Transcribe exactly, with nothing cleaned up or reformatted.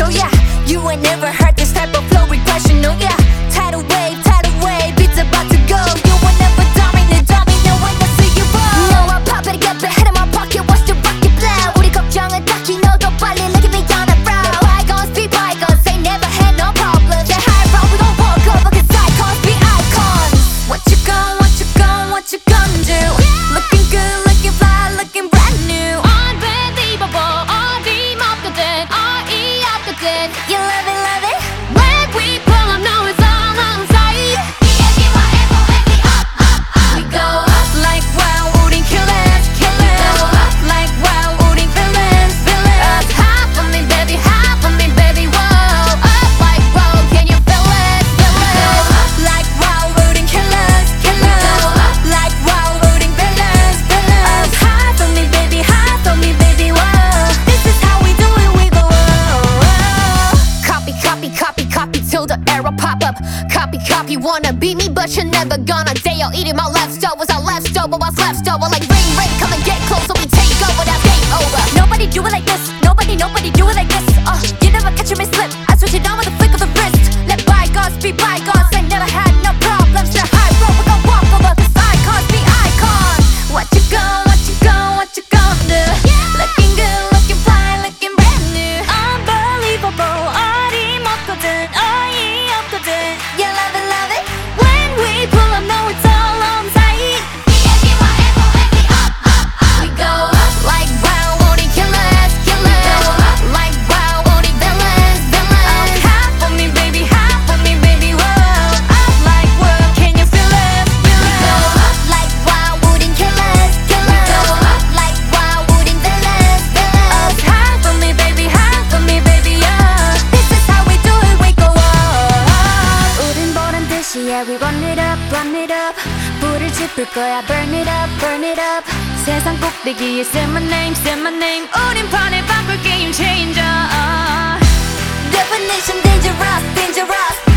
Oh yeah, you ain't never heard this type of flow regression. Oh yeah, tidal wave, tidal wave, beats about to go. You will never dominate, dominate when I see you roll. No, I pop it, get the head in my pocket, watch the rocket blow. 우리 걱정은 딱히 너도 빨리 let me on the road. The bygones be bygones, they never had no problems. The high road, we gon' walk over, cause icons be icons. What you gon', what you gon', what you gon' do? Looking good, looking fly, looking brand new. Unbelievable, 어림없거든, 어이없거든. You love it, love it? When we pull up, no, it's all on sight. We go up like wow, 우린 killers, killers. We go up like wow, 우린 villains, villains. Up high for me, baby, high for me, baby, whoa. Up like whoa, can you feel it, feel We go it? up like wow, 우린 killers, killers. We go up like wow, 우린 villains, villains. Up high for me, baby, high for me, baby, whoa. This is how we do it, we go up. Copy, copy, copy, copy till the arrow pop up. Copy, copy, wanna be me, but you're never gonna dare. Eating my leftovers, I left over, what's left over? Like ring, ring, come and get close, so we take over, that's game over. Nobody do it like this. Nobody, nobody do it like this. Uh, you never catch me slip. I switch it on with a flick of the wrist. Let bygones be bygones. I never had no problems. The high road, we gon' walk over, cause icons be icons. What you gon', what you gon', what you gon' do? Looking good, looking fly, looking brand new. Unbelievable, 어림없거든, 어이없거든. You love it, love it? When we pull up, no, it's all on sight. We go up like wow, 우린 killers, killers. We go up like wow, 우린 villains, villains. Up high for me, baby, high for me, baby, whoa. Up like whoa, can you feel it, feel We go it? up like wow, 우린 killers, killers. We go up like wow, 우린 villains, villains. Up high for me, baby, high for me, baby, yeah. This is how we do it, we go up. 우린 보란 듯이 yeah, we run it up, run it up. 불을 지필 거야, burn it up, burn it up. 세상 꼭대기에 say my name, say my name. 우린 판을 바꿀 game changer. Definition dangerous, dangerous.